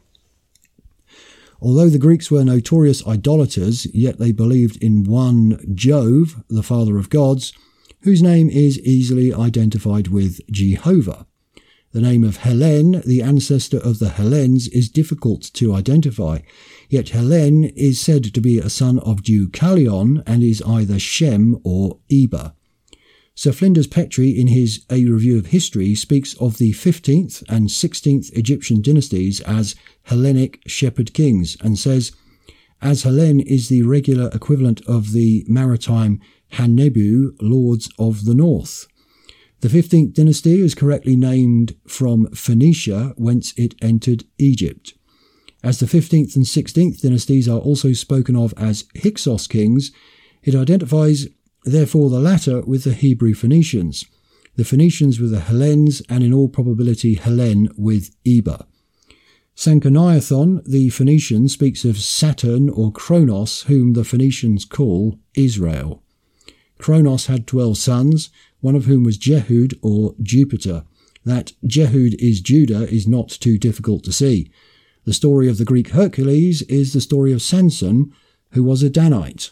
Although the Greeks were notorious idolaters, yet they believed in one Jove, the father of gods, whose name is easily identified with Jehovah. The name of Helen, the ancestor of the Hellenes, is difficult to identify, yet Helen is said to be a son of Deucalion and is either Shem or Eber. Sir Flinders Petrie, in his A Review of History, speaks of the 15th and 16th Egyptian dynasties as Hellenic shepherd kings, and says, as Helen is the regular equivalent of the maritime Hanebu, lords of the north. The 15th dynasty is correctly named from Phoenicia, whence it entered Egypt. As the 15th and 16th dynasties are also spoken of as Hyksos kings, it identifies therefore the latter with the Hebrew Phoenicians, the Phoenicians with the Hellenes, and in all probability Helen with Eber. Sanchoniathon, the Phoenician, speaks of Saturn or Kronos, whom the Phoenicians call Israel. Kronos had 12 sons, one of whom was Jehud or Jupiter. That Jehud is Judah is not too difficult to see. The story of the Greek Hercules is the story of Samson, who was a Danite.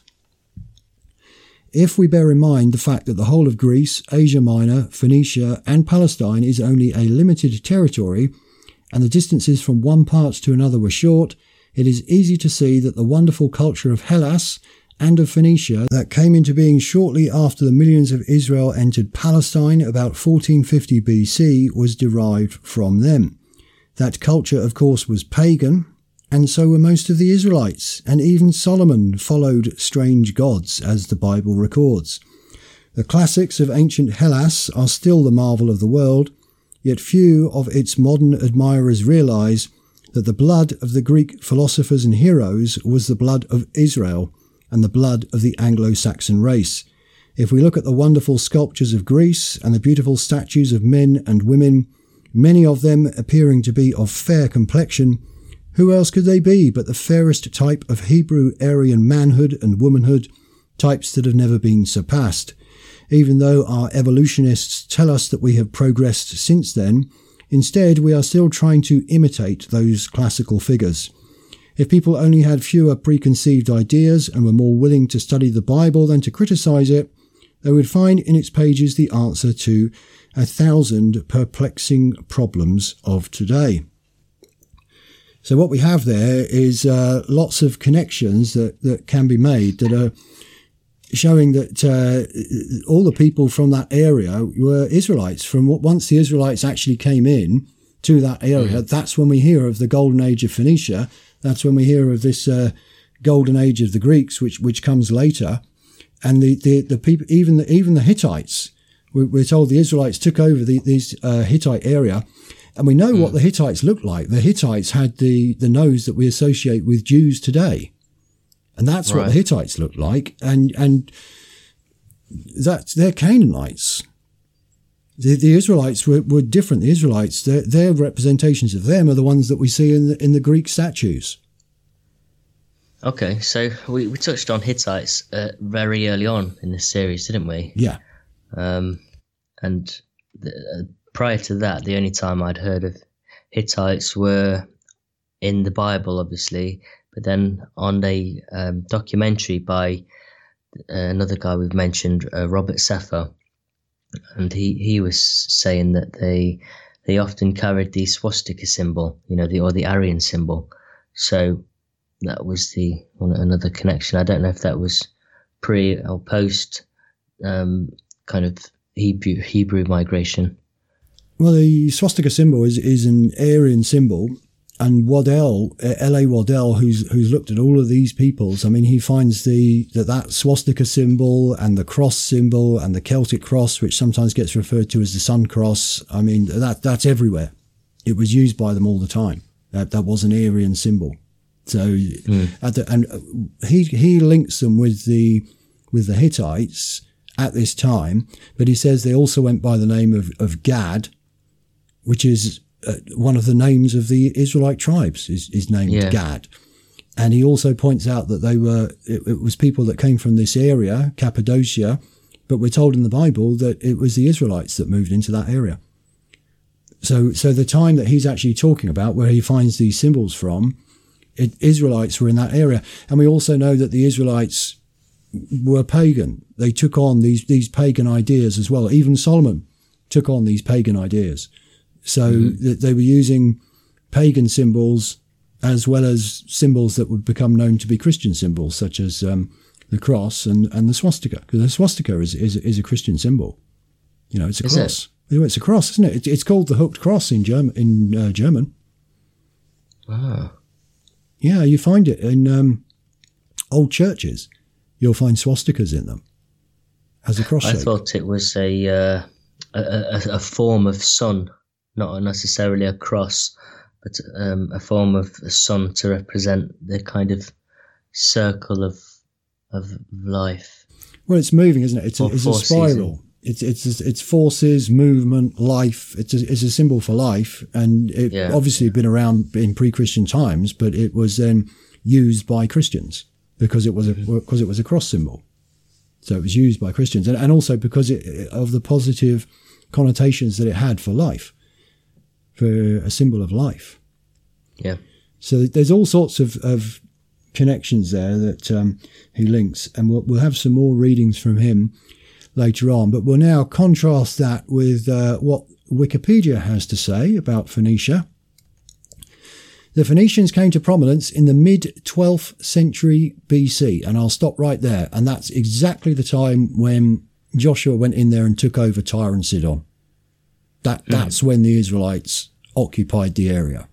If we bear in mind the fact that the whole of Greece, Asia Minor, Phoenicia and Palestine is only a limited territory, and the distances from one part to another were short, it is easy to see that the wonderful culture of Hellas and of Phoenicia that came into being shortly after the millions of Israel entered Palestine about 1450 BC was derived from them. That culture, of course, was pagan, and so were most of the Israelites, and even Solomon followed strange gods, as the Bible records. The classics of ancient Hellas are still the marvel of the world, yet few of its modern admirers realize that the blood of the Greek philosophers and heroes was the blood of Israel, and the blood of the Anglo-Saxon race. If we look at the wonderful sculptures of Greece and the beautiful statues of men and women, many of them appearing to be of fair complexion, who else could they be but the fairest type of Hebrew Aryan manhood and womanhood, types that have never been surpassed? Even though our evolutionists tell us that we have progressed since then, instead we are still trying to imitate those classical figures. If people only had fewer preconceived ideas and were more willing to study the Bible than to criticize it, they would find in its pages the answer to 1,000 perplexing problems of today. So what we have there is lots of connections that can be made that are showing that all the people from that area were Israelites. Once the Israelites actually came in to that area, that's when we hear of the golden age of Phoenicia. That's when we hear of this golden age of the Greeks, which comes later, and the people, even the Hittites. We're told the Israelites took over these Hittite area, and we know what the Hittites looked like. The Hittites had the nose that we associate with Jews today, and that's what the Hittites looked like, and they're Canaanites. The Israelites were different. The Israelites, their representations of them are the ones that we see in the Greek statues. Okay, so we touched on Hittites very early on in this series, didn't we? Yeah. And prior to that, the only time I'd heard of Hittites were in the Bible, obviously, but then on a documentary by another guy we've mentioned, Robert Safar. And he was saying that they often carried the swastika symbol, or the Aryan symbol. So, that was another connection. I don't know if that was pre or post kind of Hebrew migration. Well, the swastika symbol is an Aryan symbol, and Waddell, L.A. Waddell, who's looked at all of these peoples, I mean, he finds that swastika symbol and the cross symbol and the Celtic cross, which sometimes gets referred to as the sun cross, I mean, that's everywhere. It was used by them all the time. That was an Aryan symbol. So, he links them with the Hittites at this time, but he says they also went by the name of Gad, which is one of the names of the Israelite tribes is named Gad. And he also points out that it was people that came from this area, Cappadocia, but we're told in the Bible that it was the Israelites that moved into that area. So the time that he's actually talking about, where he finds these symbols from, Israelites were in that area. And we also know that the Israelites were pagan. They took on these pagan ideas as well. Even Solomon took on these pagan ideas. So they were using pagan symbols as well as symbols that would become known to be Christian symbols, such as the cross and the swastika. Because the swastika is a Christian symbol. You know, it's a cross. It's a cross, isn't it? It's called the hooked cross in German. Ah. Yeah, you find it in old churches. You'll find swastikas in them as a cross shape. I thought it was a form of sun, not necessarily a cross, but a form of a sun to represent the kind of circle of life. Well, it's moving, isn't it? It's a spiral. It's forces, movement, life. It's a symbol for life, and it obviously been around in pre-Christian times, but it was then used by Christians because it was a cross symbol. So it was used by Christians, and also because of the positive connotations that it had for life, for a symbol of life. Yeah. So there's all sorts of connections there that he links, and we'll have some more readings from him later on. But we'll now contrast that with what Wikipedia has to say about Phoenicia. The Phoenicians came to prominence in the mid-12th century BC, and I'll stop right there. And that's exactly the time when Joshua went in there and took over Tyre and Sidon. That's when the Israelites occupied the area.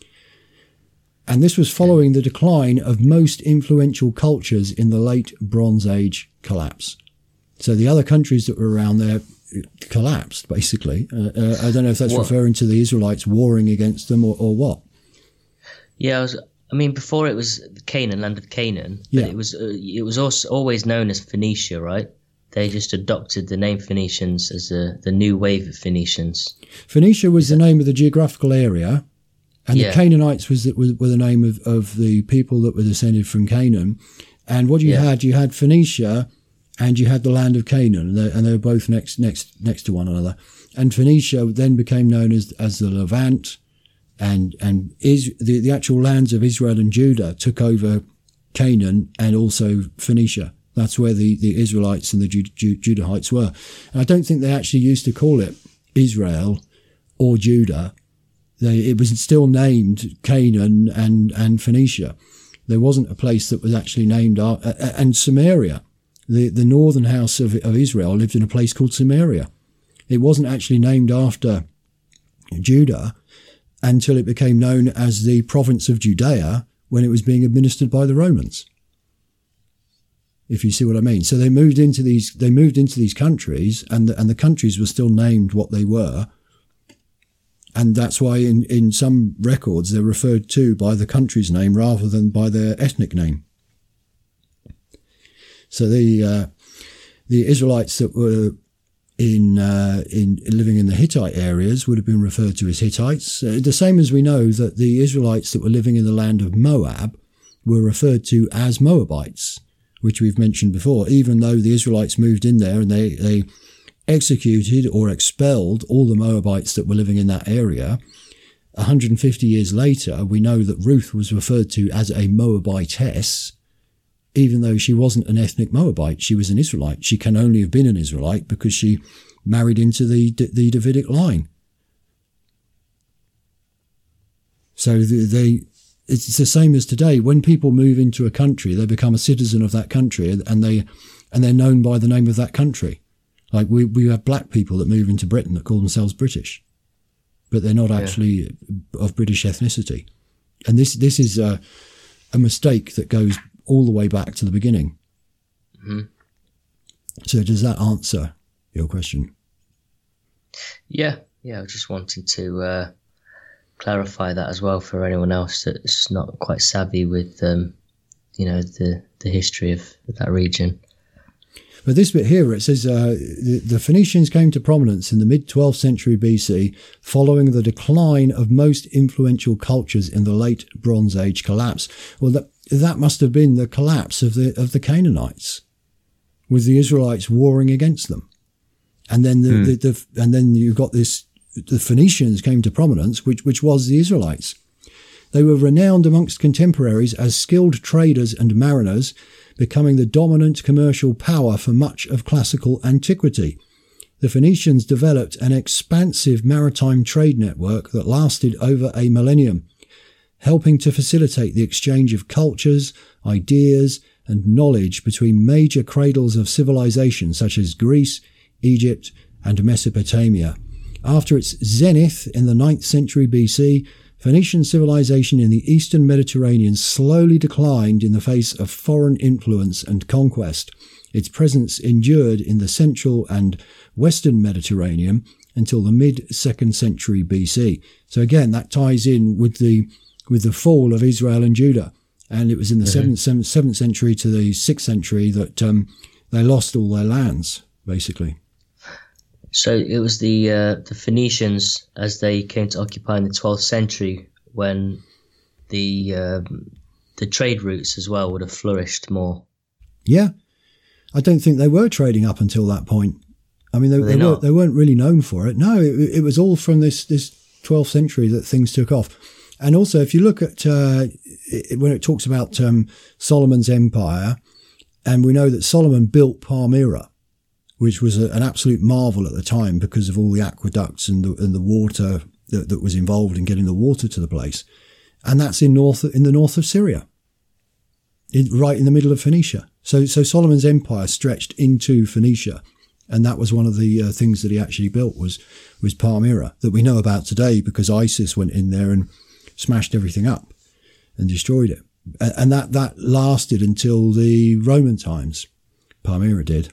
And this was following the decline of most influential cultures in the late Bronze Age collapse. So the other countries that were around there collapsed, basically. I don't know if that's referring to the Israelites warring against them or what. Yeah, before it was Canaan, land of Canaan, but it was also always known as Phoenicia, right? They just adopted the name Phoenicians as the new wave of Phoenicians. Phoenicia was the name of the geographical area, and the Canaanites were the name of the people that were descended from Canaan. And what you had Phoenicia, and you had the land of Canaan, and they were both next to one another. And Phoenicia then became known as the Levant, and the actual lands of Israel and Judah took over Canaan and also Phoenicia. That's where the Israelites and the Judahites were. And I don't think they actually used to call it Israel or Judah. It was still named Canaan and Phoenicia. There wasn't a place that was actually named and Samaria. The northern house of Israel lived in a place called Samaria. It wasn't actually named after Judah until it became known as the province of Judea when it was being administered by the Romans. If you see what I mean. So they moved into these countries, and the countries were still named what they were. And that's why in some records they're referred to by the country's name rather than by their ethnic name. So the Israelites that were in living in the Hittite areas would have been referred to as Hittites. The same as we know that the Israelites that were living in the land of Moab were referred to as Moabites, which we've mentioned before, even though the Israelites moved in there and they executed or expelled all the Moabites that were living in that area. 150 years later, we know that Ruth was referred to as a Moabitess, even though she wasn't an ethnic Moabite. She was an Israelite. She can only have been an Israelite because she married into the Davidic line. So it's the same as today. When people move into a country, they become a citizen of that country, and they're known by the name of that country. Like we have black people that move into Britain that call themselves British, but they're not actually of British ethnicity. And this is a mistake that goes all the way back to the beginning. Mm-hmm. So does that answer your question? Yeah, I was just wanting to clarify that as well for anyone else that's not quite savvy with, the history of that region. But this bit here, it says the Phoenicians came to prominence in the mid-12th century BC following the decline of most influential cultures in the late Bronze Age collapse. Well, that must have been the collapse of the Canaanites, with the Israelites warring against them. And then and then you've got this, the Phoenicians came to prominence, which was the Israelites. They were renowned amongst contemporaries as skilled traders and mariners, becoming the dominant commercial power for much of classical antiquity. The Phoenicians developed an expansive maritime trade network that lasted over a millennium, helping to facilitate the exchange of cultures, ideas, and knowledge between major cradles of civilization such as Greece, Egypt, and Mesopotamia. After its zenith in the 9th century BC, Phoenician civilization in the eastern Mediterranean slowly declined in the face of foreign influence and conquest. Its presence endured in the central and western Mediterranean until the mid-2nd century BC. So again, that ties in with the fall of Israel and Judah. And it was in the 7th century to the 6th century that they lost all their lands, basically. So it was the Phoenicians, as they came to occupy in the 12th century, when the trade routes as well would have flourished more. Yeah, I don't think they were trading up until that point. I mean, they weren't really known for it. No, it was all from this 12th century that things took off. And also, if you look at when it talks about Solomon's empire, and we know that Solomon built Palmyra, which was an absolute marvel at the time because of all the aqueducts and the water that was involved in getting the water to the place. And that's in the north of Syria, right in the middle of Phoenicia. So Solomon's empire stretched into Phoenicia, and that was one of the things that he actually built was Palmyra, that we know about today because ISIS went in there and smashed everything up and destroyed it. And that lasted until the Roman times. Palmyra did.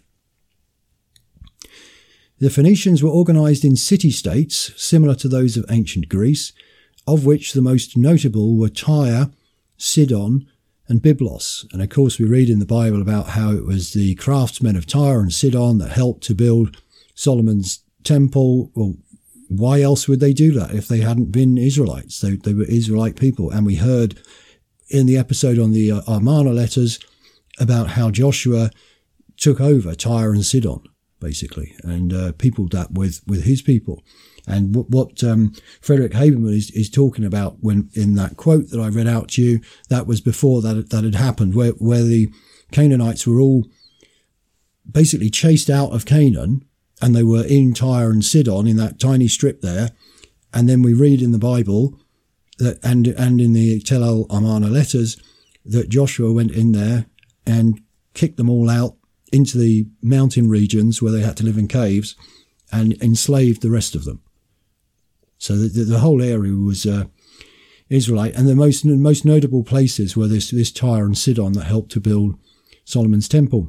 The Phoenicians were organised in city-states similar to those of ancient Greece, of which the most notable were Tyre, Sidon, and Byblos. And of course we read in the Bible about how it was the craftsmen of Tyre and Sidon that helped to build Solomon's temple. Well, why else would they do that if they hadn't been Israelites? They were Israelite people. And we heard in the episode on the Amarna letters about how Joshua took over Tyre and Sidon, basically, and peopled that with his people. And what Frederick Haberman is talking about when in that quote that I read out to you, that was before that had happened, where the Canaanites were all basically chased out of Canaan, and they were in Tyre and Sidon in that tiny strip there. And then we read in the Bible that, and in the Tel El Amarna letters, that Joshua went in there and kicked them all out into the mountain regions where they had to live in caves and enslaved the rest of them. So the whole area was Israelite, and the most notable places were this Tyre and Sidon that helped to build Solomon's temple.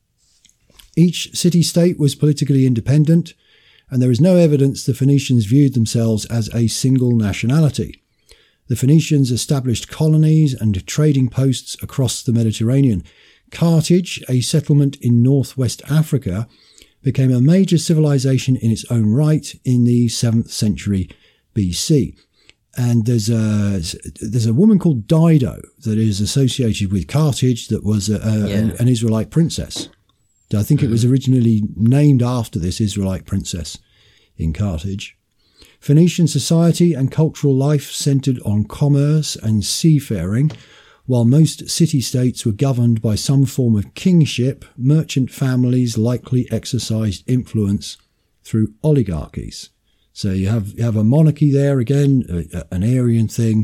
Each city-state was politically independent, and there is no evidence the Phoenicians viewed themselves as a single nationality. The Phoenicians established colonies and trading posts across the Mediterranean. Carthage, a settlement in northwest Africa, became a major civilization in its own right in the 7th century BC. And there's a woman called Dido that is associated with Carthage that was an Israelite princess. I think it was originally named after this Israelite princess in Carthage. Phoenician society and cultural life centered on commerce and seafaring. While most city-states were governed by some form of kingship, merchant families likely exercised influence through oligarchies. So you have a monarchy there again, an Aryan thing,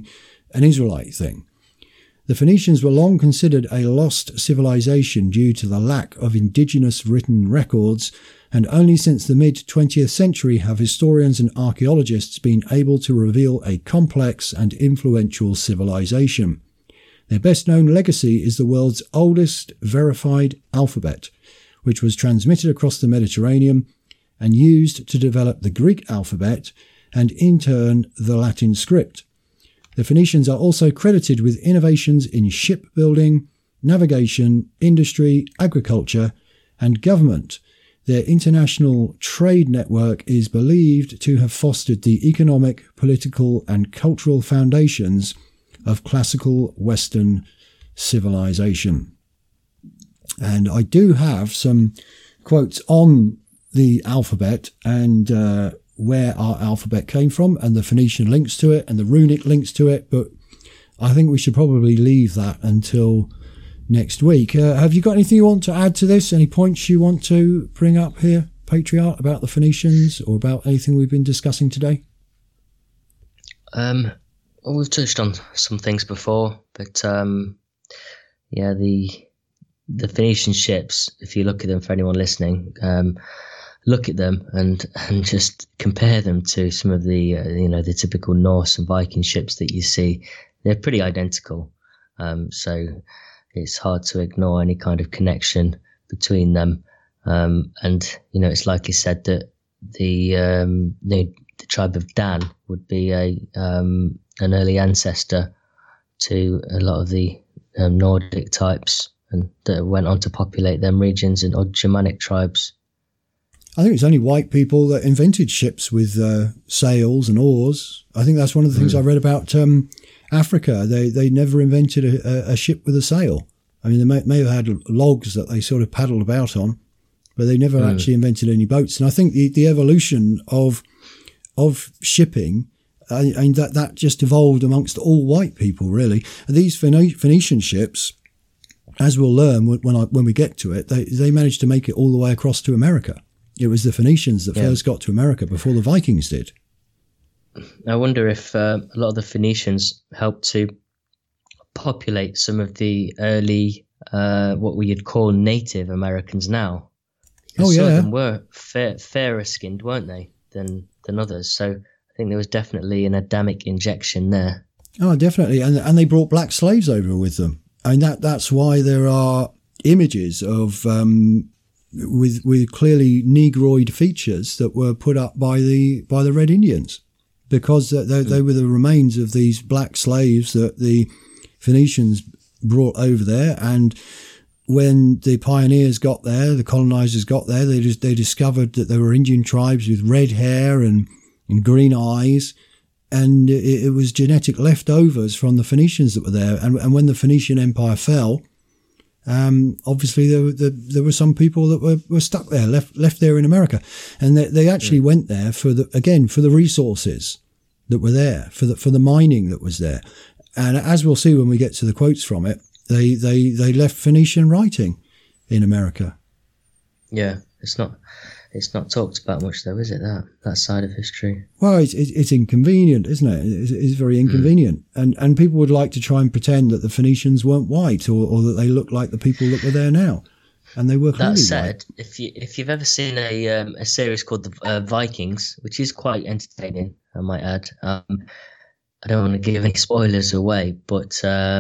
an Israelite thing. The Phoenicians were long considered a lost civilization due to the lack of indigenous written records, and only since the mid-20th century have historians and archaeologists been able to reveal a complex and influential civilization. Their best-known legacy is the world's oldest verified alphabet, which was transmitted across the Mediterranean and used to develop the Greek alphabet and, in turn, the Latin script. The Phoenicians are also credited with innovations in shipbuilding, navigation, industry, agriculture, and government. Their international trade network is believed to have fostered the economic, political, and cultural foundations of classical Western civilization. And I do have some quotes on the alphabet and where our alphabet came from, and the Phoenician links to it and the runic links to it, but I think we should probably leave that until next week. Have you got anything you want to add to this? Any points you want to bring up here, Patriarch, about the Phoenicians or about anything we've been discussing today? Well, we've touched on some things before, but the Phoenician ships, if you look at them, for anyone listening, look at them and just compare them to some of the the typical Norse and Viking ships that you see. They're pretty identical, so it's hard to ignore any kind of connection between them. And it's like you said that the tribe of Dan would be an early ancestor to a lot of the Nordic types, and that went on to populate them regions and odd Germanic tribes. I think it's only white people that invented ships with sails and oars. I think that's one of the things I read about Africa. They never invented a ship with a sail. I mean, they may have had logs that they sort of paddled about on, but they never actually invented any boats. And I think the evolution of shipping, and that just evolved amongst all white people, really. And these Phoenician ships, as we'll learn when we get to it, they managed to make it all the way across to America. It was the Phoenicians that first got to America before the Vikings did. I wonder if a lot of the Phoenicians helped to populate some of the early, what we'd call Native Americans now. Some of them were fairer skinned, weren't they, than others? So I think there was definitely an Adamic injection there. Oh, definitely. And they brought black slaves over with them. I mean, that's why there are images of with clearly negroid features that were put up by the Red Indians, because they were the remains of these black slaves that the Phoenicians brought over there. And when the pioneers got there, the colonizers got there, they discovered that there were Indian tribes with red hair and green eyes, and it was genetic leftovers from the Phoenicians that were there. And when the Phoenician Empire fell, obviously there were some people that were stuck there, left there in America, and they actually went there for the resources that were there, for the mining that was there. And as we'll see when we get to the quotes from it, they left Phoenician writing in America. Yeah, it's not talked about much though, is it? That side of history. Well, it's inconvenient, isn't it? It's very inconvenient, and people would like to try and pretend that the Phoenicians weren't white, or that they looked like the people that were there now, and they were clearly that said, white. If you've ever seen a series called The Vikings, which is quite entertaining, I might add. I don't want to give any spoilers away, but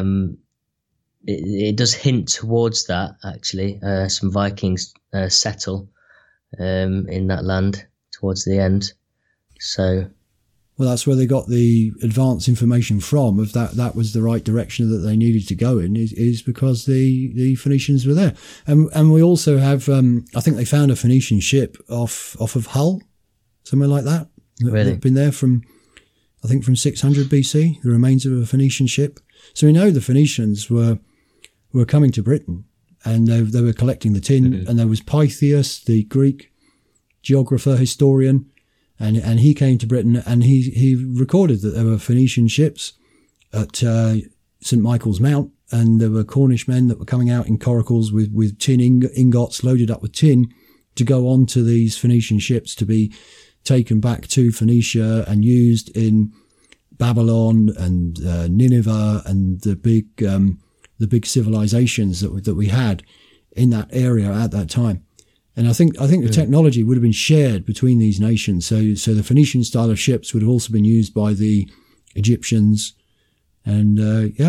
it does hint towards that, actually. Some Vikings settle in that land towards the end. So, well, that's where they got the advance information from, of that was the right direction that they needed to go in, is because the Phoenicians were there. And we also have, I think they found a Phoenician ship off of Hull, somewhere like that. Really? They've been there from 600 BC, the remains of a Phoenician ship. So we know the Phoenicians were coming to Britain, and they were collecting the tin. And there was Pytheas, the Greek geographer, historian, and he came to Britain, and he recorded that there were Phoenician ships at St. Michael's Mount, and there were Cornish men that were coming out in coracles with tin ingots loaded up with tin to go on to these Phoenician ships to be taken back to Phoenicia and used in Babylon and Nineveh and the big civilizations that we had in that area at that time. And I think the technology would have been shared between these nations. So the Phoenician style of ships would have also been used by the Egyptians, and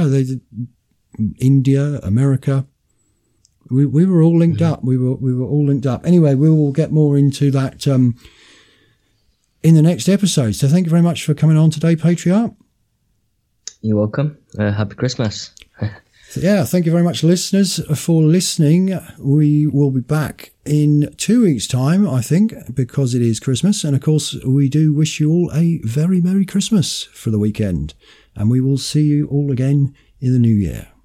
India, America. We were all linked up. We were all linked up. Anyway, we will get more into that in the next episode. So thank you very much for coming on today, Patriarch. You're welcome. Happy Christmas. Yeah, thank you very much, listeners, for listening. We will be back in 2 weeks' time, I think, because it is Christmas. And, of course, we do wish you all a very Merry Christmas for the weekend. And we will see you all again in the new year.